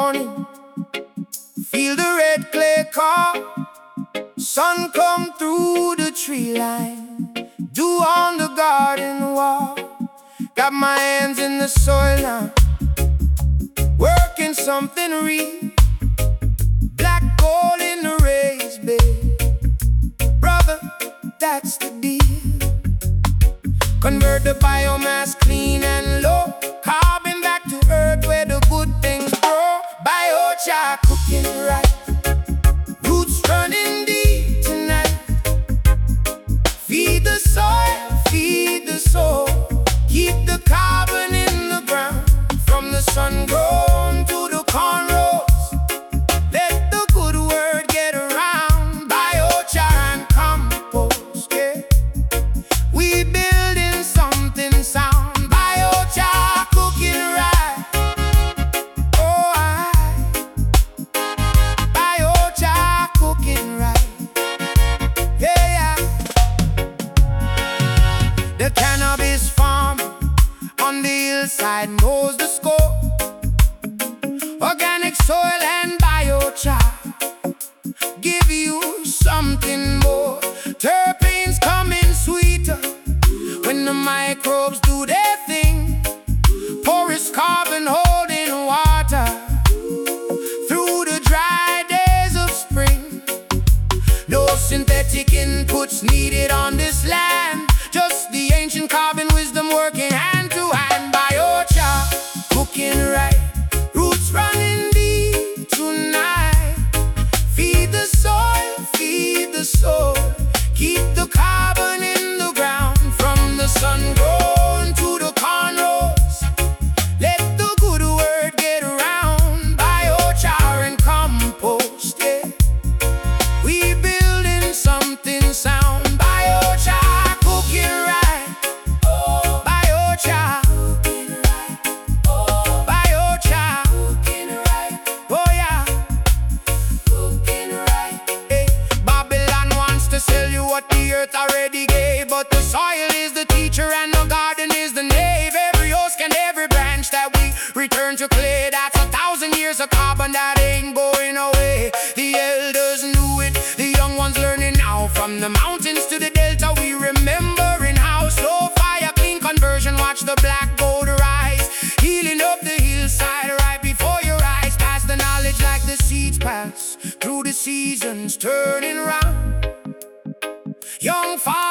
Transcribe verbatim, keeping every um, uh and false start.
morning, feel the red clay car. Sun come through the tree line, dew on the garden wall. Got my hands in the soil now, working something real. Black gold in the raised bed, brother, that's the deal. Convert the biomass clean and low, carbon back to earth where the good things grow. Biochar cooking right, roots running deep tonight. Feed the soil, feed the soul, keep the carbon in the ground. From the sun grown to the cornrows, let the good word get around. Biochar and compost, yeah, we building something sound. Biochar cooking right, oh I. Biochar cooking right, yeah, yeah. The cannabis farm on the hillside knows the score. Organic soil and biochar give you something more. Terpenes coming sweeter when the microbes do their thing. Porous carbon holding water through the dry days of spring. No synthetic inputs needed on this land, just the ancient carbon wisdom working hand to hand. Biochar cooking right, roots running deep tonight. Feed the soil, feed the soul, keep the carbon in the ground. From the sun grown to the cornrows, let the good word get around. Biochar and compost, yeah, we building something sound. Biochar cooking right, oh biochar cooking right, oh biochar cooking right, oh yeah, cooking right. Hey, Babylon wants to sell you what the earth already gave, but the soil is the teacher and the garden is the knave. Every husk and every branch that we return to clay, that's a thousand years of carbon that ain't going away. The elders knew it, the young ones learning now. From the mountains to the delta, we remembering how slow fire, clean conversion. Watch the black gold rise, healing up the hillside right before your eyes. Pass the knowledge like the seeds pass through the seasons, turning round. Young fire